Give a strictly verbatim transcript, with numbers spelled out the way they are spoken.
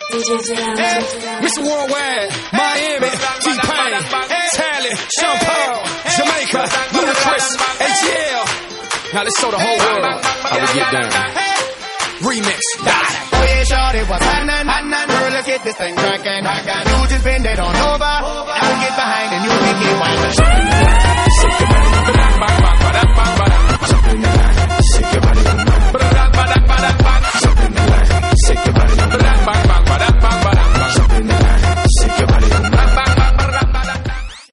Mister Worldwide, Miami, T-Pain, Tally, Sean Paul, Jamaica, Ludacris, A T L. Now let's show the whole world how we get down. Remix, die. Oh yeah, shorty, what's happening? Happening, girl, let's get this thing cracking. You just bend it on